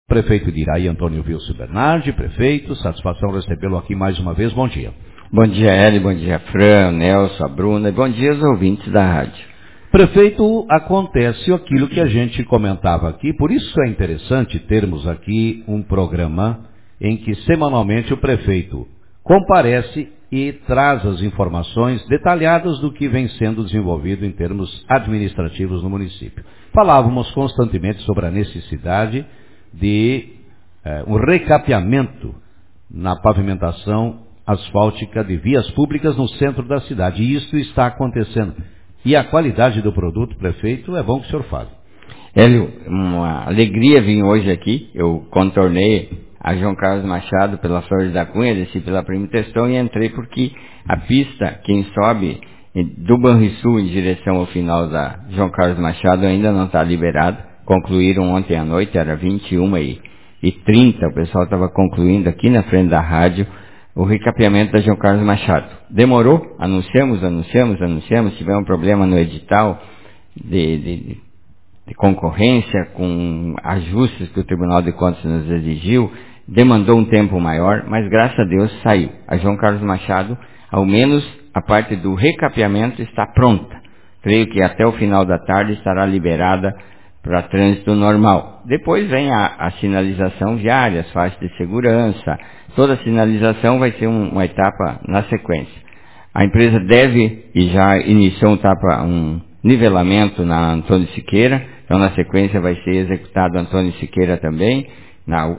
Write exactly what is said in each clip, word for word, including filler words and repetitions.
Prefeito de Iraí, Antônio Wilson Bernardi. Prefeito, satisfação recebê-lo aqui mais uma vez. Bom dia. Bom dia, Hélio. Bom dia, Fran, Nelson, a Bruna. Bom dia aos ouvintes da rádio. Prefeito, acontece aquilo que a gente comentava aqui, por isso é interessante termos aqui um programa em que semanalmente o prefeito comparece e traz as informações detalhadas do que vem sendo desenvolvido em termos administrativos no município. Falávamos constantemente sobre a necessidade de eh, um recapeamento na pavimentação asfáltica de vias públicas no centro da cidade. E isso está acontecendo. E a qualidade do produto, prefeito, é bom que o senhor fale. Hélio, uma alegria vir hoje aqui. Eu contornei a João Carlos Machado pela Flores da Cunha, desci pela Primo Testão e entrei porque a pista, quem sobe do Banrisul em direção ao final da João Carlos Machado ainda não está liberado. Concluíram ontem à noite, era vinte e uma e trinta, o pessoal estava concluindo aqui na frente da rádio o recapeamento da João Carlos Machado. Demorou, anunciamos, anunciamos, anunciamos, tivemos um problema no edital de, de, de concorrência, com ajustes que o Tribunal de Contas nos exigiu, demandou um tempo maior, mas graças a Deus saiu. A João Carlos Machado, ao menos a parte do recapeamento está pronta. Creio que até o final da tarde estará liberada para trânsito normal. Depois vem a, a sinalização viária, as faixas de segurança. Toda a sinalização vai ser um, uma etapa na sequência. A empresa deve, e já iniciou um, etapa, um nivelamento na Antônio Siqueira, então na sequência vai ser executado Antônio Siqueira também. Na,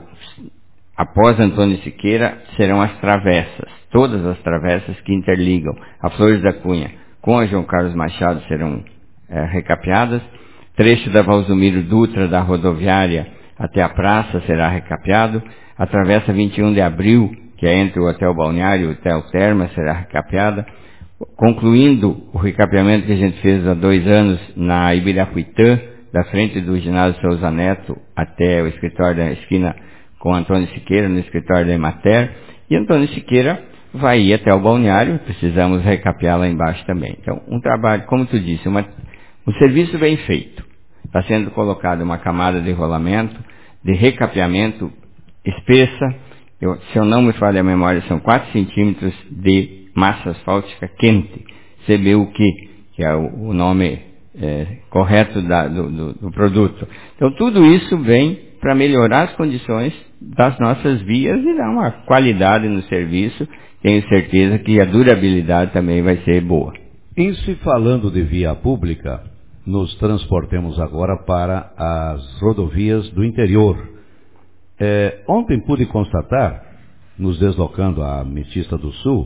após Antônio Siqueira serão as travessas, todas as travessas que interligam a Flores da Cunha com a João Carlos Machado serão é, recapeadas. Trecho da Valdomiro Dutra, da rodoviária até a praça, será recapeado. A travessa vinte e um de abril, que é entre o Hotel Balneário e o Hotel Terma, será recapeada. Concluindo o recapeamento que a gente fez há dois anos na Ibirapuitã, da frente do ginásio Souza Neto até o escritório da esquina com Antônio Siqueira, no escritório da Emater. E Antônio Siqueira vai ir até o Balneário, precisamos recapear lá embaixo também. Então, um trabalho, como tu disse, uma... um serviço bem feito. Está sendo colocada uma camada de rolamento, de recapeamento espessa. Eu, se eu não me falho a memória, são quatro centímetros de massa asfáltica quente, C B U Q, que é o, o nome é, correto da, do, do, do produto. Então tudo isso vem para melhorar as condições das nossas vias e dar uma qualidade no serviço. Tenho certeza que a durabilidade também vai ser boa. Em se falando de via pública, nos transportemos agora para as rodovias do interior. É, ontem pude constatar, nos deslocando à Metista do Sul,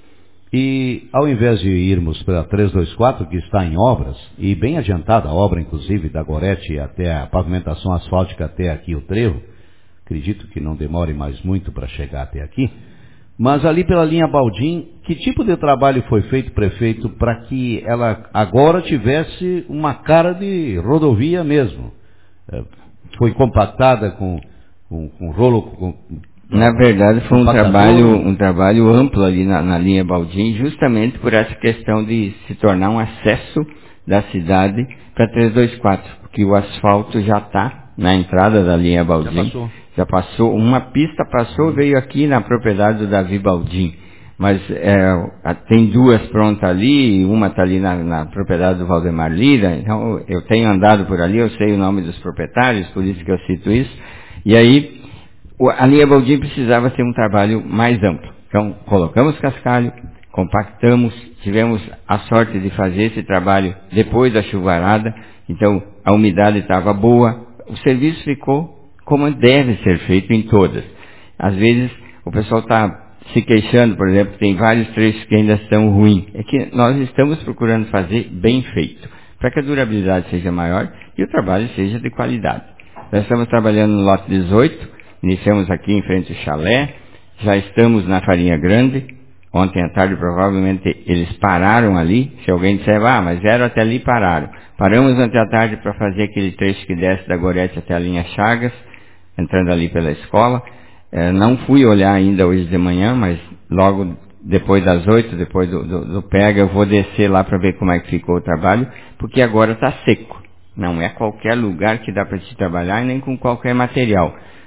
e ao invés de irmos para a trezentos e vinte e quatro, que está em obras, e bem adiantada a obra, inclusive, da Gorete até a pavimentação asfáltica até aqui o trevo, acredito que não demore mais muito para chegar até aqui, mas ali pela linha Baldim, que tipo de trabalho foi feito, prefeito, para que ela agora tivesse uma cara de rodovia mesmo? Foi compactada com, com, com rolo... Com, na verdade foi um trabalho, um trabalho amplo ali na, na linha Baldim, justamente por essa questão de se tornar um acesso da cidade para trezentos e vinte e quatro, porque o asfalto já está na entrada da linha Baldim. Já passou. Já passou, uma pista passou, veio aqui na propriedade do Davi Baldim, mas é, tem duas prontas ali, uma está ali na, na propriedade do Valdemar Lira, então eu tenho andado por ali, eu sei o nome dos proprietários, por isso que eu cito isso, e aí a linha Baldim precisava ter um trabalho mais amplo, então colocamos cascalho, compactamos, tivemos a sorte de fazer esse trabalho depois da chuvarada, então a umidade estava boa, o serviço ficou como deve ser feito em todas. Às vezes o pessoal está se queixando, por exemplo, tem vários trechos que ainda estão ruins. É que nós estamos procurando fazer bem feito, para que a durabilidade seja maior e o trabalho seja de qualidade. Nós estamos trabalhando no lote dezoito, iniciamos aqui em frente ao chalé, já estamos na Farinha Grande. Ontem à tarde provavelmente eles pararam ali, se alguém disser, ah, mas vieram até ali e pararam. Paramos ontem à tarde para fazer aquele trecho que desce da Gorete até a linha Chagas, entrando ali pela escola. É, não fui olhar ainda hoje de manhã, mas logo depois das oito, depois do, do, do pega, eu vou descer lá para ver como é que ficou o trabalho, porque agora está seco. Não é qualquer lugar que dá para se trabalhar e nem com qualquer material.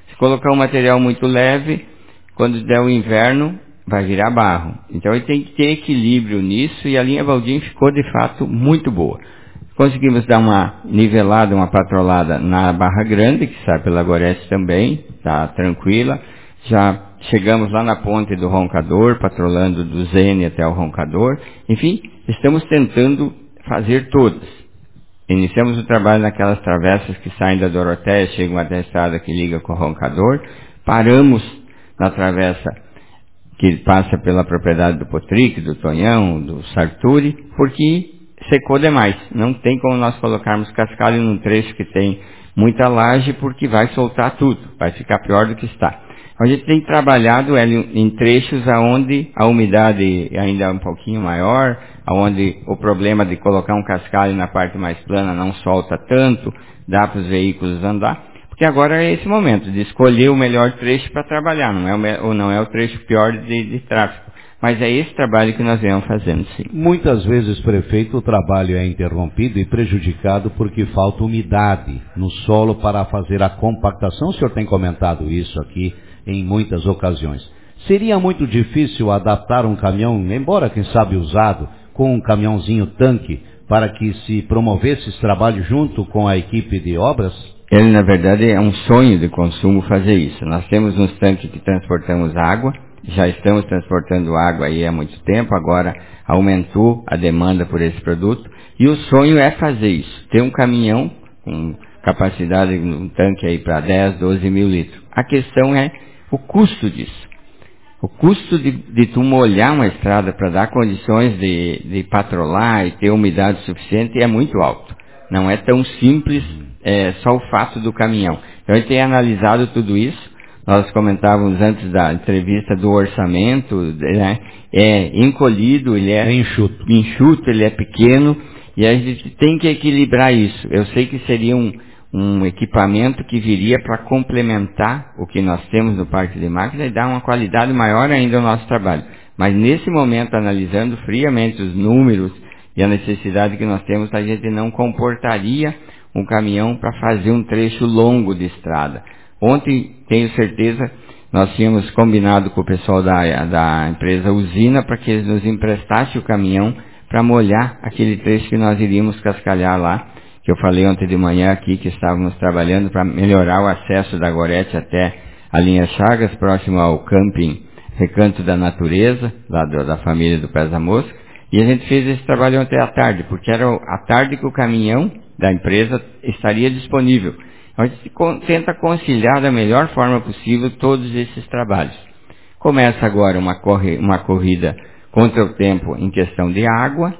Se colocar um material muito leve, quando der o inverno, vai virar barro. Então ele tem que ter equilíbrio nisso, e a linha Valdim ficou de fato muito boa. Conseguimos dar uma nivelada, uma patrolada na Barra Grande, que sai pela Gorete também, está tranquila. Já chegamos lá na ponte do Roncador, patrolando do Zene até o Roncador. Enfim, estamos tentando fazer todas. Iniciamos o trabalho naquelas travessas que saem da Doroteia, chegam até a estrada que liga com o Roncador. Paramos na travessa que passa pela propriedade do Potric, do Tonhão, do Sarturi, porque secou demais. Não tem como nós colocarmos cascalho num trecho que tem muita laje, porque vai soltar tudo, vai ficar pior do que está. A gente tem trabalhado ele, em trechos onde a umidade ainda é um pouquinho maior, onde o problema de colocar um cascalho na parte mais plana não solta tanto, dá para os veículos andar. Porque agora é esse momento de escolher o melhor trecho para trabalhar, não é o, me- ou não é o trecho pior de, de tráfego. Mas é esse trabalho que nós viemos fazendo, sim. Muitas vezes, prefeito, o trabalho é interrompido e prejudicado porque falta umidade no solo para fazer a compactação. O senhor tem comentado isso aqui em muitas ocasiões. Seria muito difícil adaptar um caminhão, embora quem sabe usado, com um caminhãozinho tanque, para que se promovesse esse trabalho junto com a equipe de obras? Ele, na verdade, é um sonho de consumo fazer isso. Nós temos uns tanques que transportamos água, já estamos transportando água aí há muito tempo, agora aumentou a demanda por esse produto, e o sonho é fazer isso, ter um caminhão com capacidade, um tanque aí para dez, doze mil litros. A questão é o custo disso. O custo de, de tu molhar uma estrada para dar condições de, de patrolar e ter umidade suficiente é muito alto. Não é tão simples é, só o fato do caminhão. Então a gente tem analisado tudo isso. Nós comentávamos antes da entrevista do orçamento, né? É encolhido, ele é, É enxuto. enxuto, ele é pequeno, e a gente tem que equilibrar isso. Eu sei que seria um, um equipamento que viria para complementar o que nós temos no parque de máquina e dar uma qualidade maior ainda ao nosso trabalho. Mas nesse momento, analisando friamente os números e a necessidade que nós temos, a gente não comportaria um caminhão para fazer um trecho longo de estrada. Ontem, tenho certeza, nós tínhamos combinado com o pessoal da, da empresa Usina para que eles nos emprestassem o caminhão para molhar aquele trecho que nós iríamos cascalhar lá, que eu falei ontem de manhã aqui, que estávamos trabalhando para melhorar o acesso da Gorete até a linha Chagas, próximo ao camping Recanto da Natureza, lá do, da família do Pés da Mosca, e a gente fez esse trabalho ontem à tarde, porque era a tarde que o caminhão da empresa estaria disponível. A gente tenta conciliar da melhor forma possível todos esses trabalhos. Começa agora uma, corre, uma corrida contra o tempo em questão de água,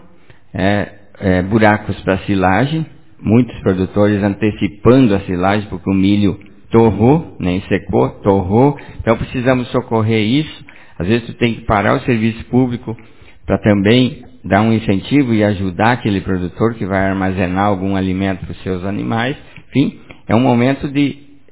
é, é, buracos para silagem, muitos produtores antecipando a silagem porque o milho torrou, nem secou, torrou, então precisamos socorrer isso. Às vezes tu tem que parar o serviço público para também dar um incentivo e ajudar aquele produtor que vai armazenar algum alimento para os seus animais. Enfim, é um momento de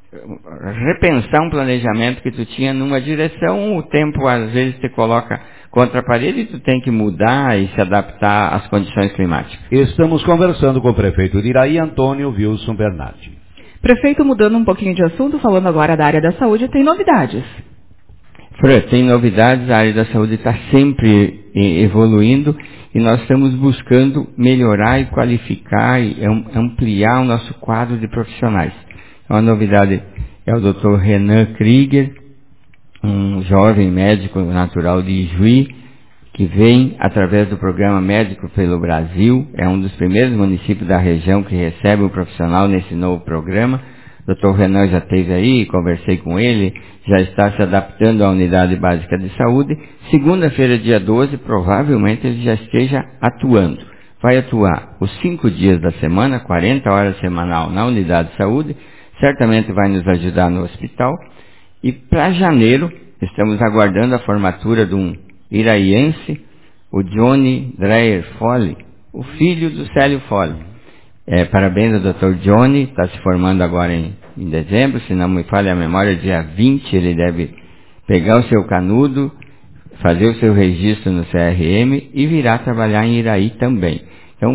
repensar um planejamento que tu tinha numa direção, o tempo às vezes te coloca contra a parede e tu tem que mudar e se adaptar às condições climáticas. Estamos conversando com o prefeito de Iraí, Antônio Wilson Bernardi. Prefeito, mudando um pouquinho de assunto, falando agora da área da saúde, tem novidades. Fran, tem novidades, a área da saúde está sempre evoluindo e nós estamos buscando melhorar e qualificar e ampliar o nosso quadro de profissionais. Uma novidade é o doutor Renan Krieger, um jovem médico natural de Ijuí, que vem através do programa Médico pelo Brasil, é um dos primeiros municípios da região que recebe um profissional nesse novo programa. O doutor Renan já esteve aí, conversei com ele, já está se adaptando à unidade básica de saúde. Segunda-feira, dia doze, provavelmente ele já esteja atuando. Vai atuar os cinco dias da semana, quarenta horas semanal na unidade de saúde, certamente vai nos ajudar no hospital. E para janeiro, estamos aguardando a formatura de um iraiense, o Johnny Dreyer Foley, o filho do Célio Foley. É, parabéns ao doutor Johnny, está se formando agora em, em dezembro, se não me falha a memória, dia vinte ele deve pegar o seu canudo, fazer o seu registro no C R M e virá trabalhar em Iraí também. Então,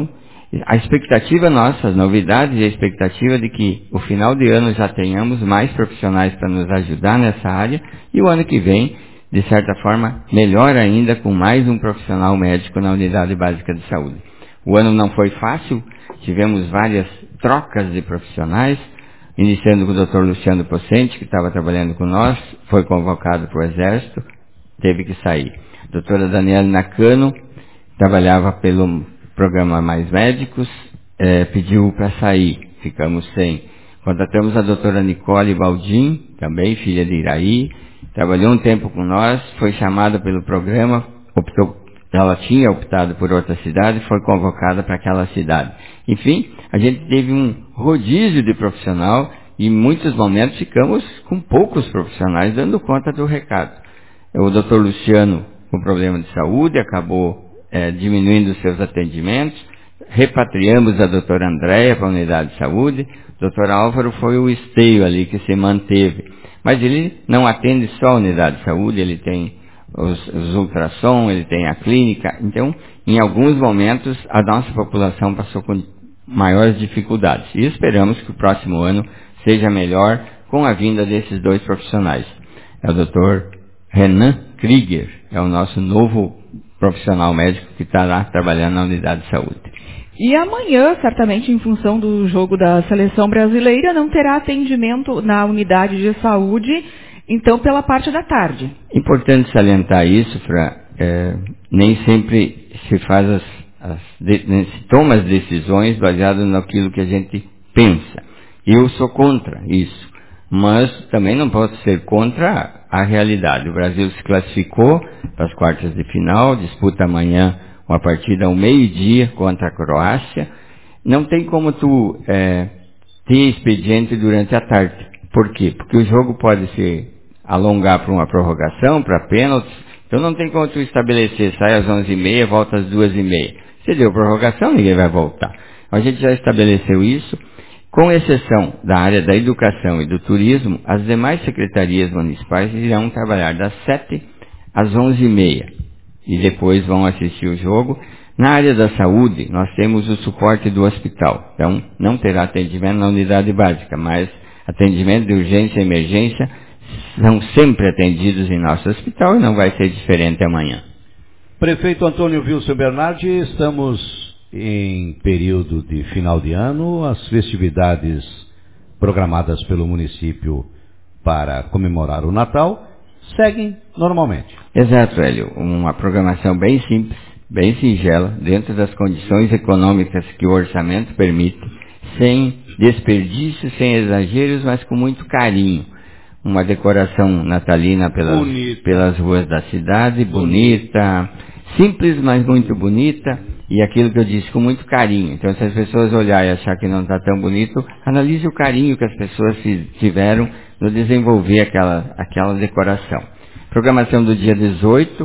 A expectativa nossa, as novidades e a expectativa de que o final de ano já tenhamos mais profissionais para nos ajudar nessa área e o ano que vem, de certa forma, melhor ainda com mais um profissional médico na unidade básica de saúde. O ano não foi fácil, tivemos várias trocas de profissionais, iniciando com o doutor Luciano Pocente, que estava trabalhando com nós, foi convocado para o Exército, teve que sair. A doutora Daniela Nakano trabalhava pelo programa Mais Médicos, eh, pediu para sair, ficamos sem. Contratamos a doutora Nicole Baldin, também filha de Iraí, trabalhou um tempo com nós, foi chamada pelo programa, optou, ela tinha optado por outra cidade, foi convocada para aquela cidade. Enfim, a gente teve um rodízio de profissional e em muitos momentos ficamos com poucos profissionais dando conta do recado. O doutor Luciano, com problema de saúde, acabou é, diminuindo os seus atendimentos, repatriamos a doutora Andréia para a unidade de saúde, o doutor Álvaro foi o esteio ali que se manteve. Mas ele não atende só a unidade de saúde, ele tem os, os ultrassom, ele tem a clínica. Então, em alguns momentos, a nossa população passou com maiores dificuldades. E esperamos que o próximo ano seja melhor com a vinda desses dois profissionais. É o doutor Renan Krieger, é o nosso novo profissional médico que está lá trabalhando na unidade de saúde. E amanhã, certamente, em função do jogo da seleção brasileira, não terá atendimento na unidade de saúde, então, pela parte da tarde. Importante salientar isso, Fra, é, nem sempre se faz as, as de, se toma as decisões baseadas naquilo que a gente pensa. Eu sou contra isso, mas também não posso ser contra a realidade. O Brasil se classificou para as quartas de final, disputa amanhã uma partida ao meio-dia contra a Croácia. Não tem como tu é, ter expediente durante a tarde. Por quê? Porque o jogo pode se alongar para uma prorrogação, para pênaltis. Então não tem como tu estabelecer, sai às onze e meia, volta às duas e meia. Se deu prorrogação, ninguém vai voltar. A gente já estabeleceu isso. Com exceção da área da educação e do turismo, as demais secretarias municipais irão trabalhar das sete às onze e meia. E depois vão assistir o jogo. Na área da saúde, nós temos o suporte do hospital. Então, não terá atendimento na unidade básica, mas atendimento de urgência e emergência são sempre atendidos em nosso hospital e não vai ser diferente amanhã. Prefeito Antônio Wilson Bernardi, estamos em período de final de ano. As festividades programadas pelo município para comemorar o Natal seguem normalmente. Exato, Hélio. Uma programação bem simples, bem singela, dentro das condições econômicas que o orçamento permite, sem desperdício, sem exageros, mas com muito carinho. Uma decoração natalina pelas, pelas ruas da cidade, bonita, simples, mas muito bonita, e aquilo que eu disse, com muito carinho. Então, se as pessoas olharem e achar que não está tão bonito, analise o carinho que as pessoas tiveram no desenvolver aquela, aquela decoração. Programação do dia dezoito,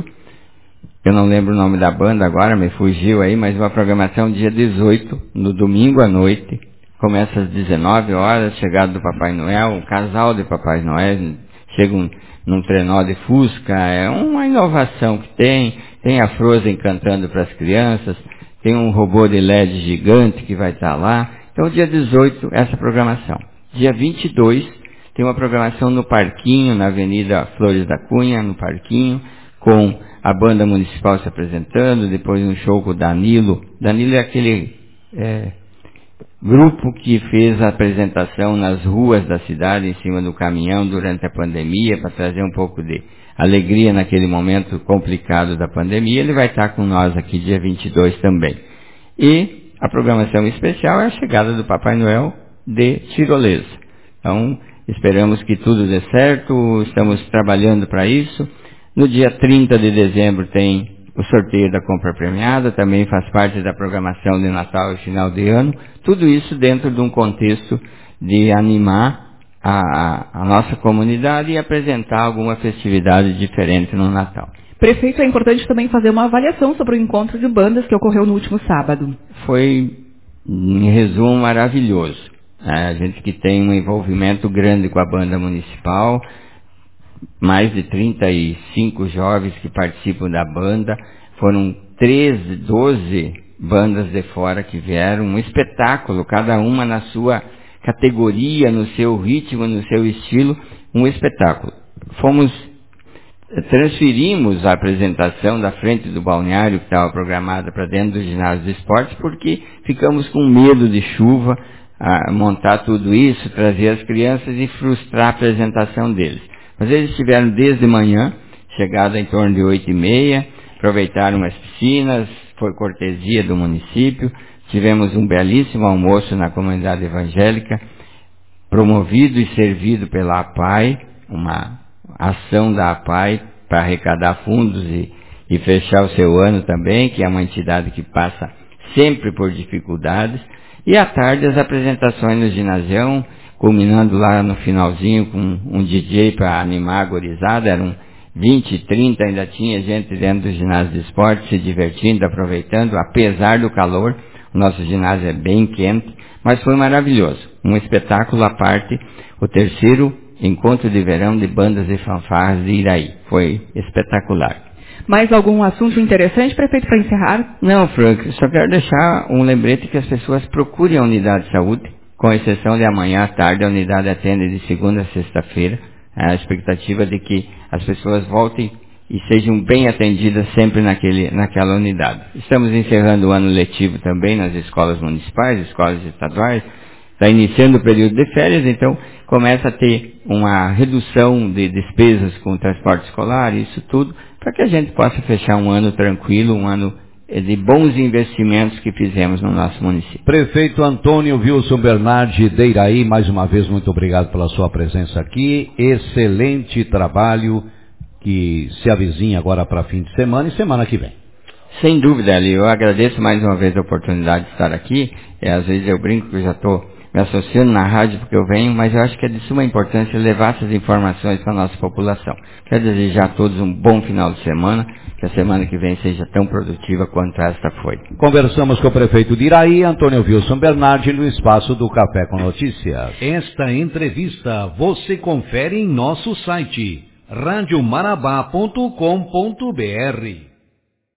eu não lembro o nome da banda agora, me fugiu aí, mas uma programação dia dezoito, no domingo à noite, começa às dezenove horas, chegada do Papai Noel, um casal de Papai Noel, chega um, num trenó de Fusca, é uma inovação que tem, tem a Frozen cantando para as crianças, tem um robô de L E D gigante que vai estar lá. Então, dia dezoito, essa programação. Dia vinte e dois, tem uma programação no Parquinho, na Avenida Flores da Cunha, no Parquinho, com a banda municipal se apresentando, depois um show com o Danilo. Danilo é aquele é, grupo que fez a apresentação nas ruas da cidade, em cima do caminhão, durante a pandemia, para trazer um pouco de alegria naquele momento complicado da pandemia. Ele vai estar com nós aqui dia vinte e dois também. E a programação especial é a chegada do Papai Noel de tirolesa. Então, esperamos que tudo dê certo, estamos trabalhando para isso. No dia trinta de dezembro tem o sorteio da compra premiada, também faz parte da programação de Natal e final de ano. Tudo isso dentro de um contexto de animar a, a, a nossa comunidade e apresentar alguma festividade diferente no Natal. Prefeito, é importante também fazer uma avaliação sobre o encontro de bandas que ocorreu no último sábado. Foi, em resumo, maravilhoso. É, a gente que tem um envolvimento grande com a banda municipal, mais de trinta e cinco jovens que participam da banda, foram treze, doze bandas de fora que vieram, um espetáculo, cada uma na sua categoria, no seu ritmo, no seu estilo, um espetáculo. Fomos, transferimos a apresentação da frente do balneário que estava programada para dentro do ginásio de esportes, porque ficamos com medo de chuva, a montar tudo isso, trazer as crianças e frustrar a apresentação deles. Mas eles estiveram desde manhã, chegado em torno de oito e meia, aproveitaram as piscinas, foi cortesia do município, tivemos um belíssimo almoço na comunidade evangélica, promovido e servido pela APAI, uma ação da APAI para arrecadar fundos e, e fechar o seu ano também, que é uma entidade que passa sempre por dificuldades. E à tarde as apresentações no ginásio, culminando lá no finalzinho com um D J para animar a gorizada, eram vinte, trinta, ainda tinha gente dentro do ginásio de esporte se divertindo, aproveitando, apesar do calor. O nosso ginásio é bem quente, mas foi maravilhoso. Um espetáculo à parte, o terceiro encontro de verão de bandas e fanfarras de Iraí. Foi espetacular. Mais algum assunto interessante, prefeito, para encerrar? Não, Frank, só quero deixar um lembrete que as pessoas procurem a unidade de saúde, com exceção de amanhã à tarde, a unidade atende de segunda a sexta-feira. A expectativa de que as pessoas voltem e sejam bem atendidas sempre naquele, naquela unidade. Estamos encerrando o ano letivo também nas escolas municipais, escolas estaduais, está iniciando o período de férias, então começa a ter uma redução de despesas com o transporte escolar, isso tudo, para que a gente possa fechar um ano tranquilo, um ano de bons investimentos que fizemos no nosso município. Prefeito Antônio Wilson Bernardi de Iraí, mais uma vez, muito obrigado pela sua presença aqui. Excelente trabalho que se avizinha agora para fim de semana e semana que vem. Sem dúvida, Ali, eu agradeço mais uma vez a oportunidade de estar aqui. É, às vezes eu brinco que eu já estou me associando na rádio porque eu venho, mas eu acho que é de suma importância levar essas informações para a nossa população. Quero desejar a todos um bom final de semana, que a semana que vem seja tão produtiva quanto esta foi. Conversamos com o prefeito de Iraí, Antônio Wilson Bernardi, no espaço do Café com Notícias. Esta entrevista você confere em nosso site rádio marabá ponto com ponto br.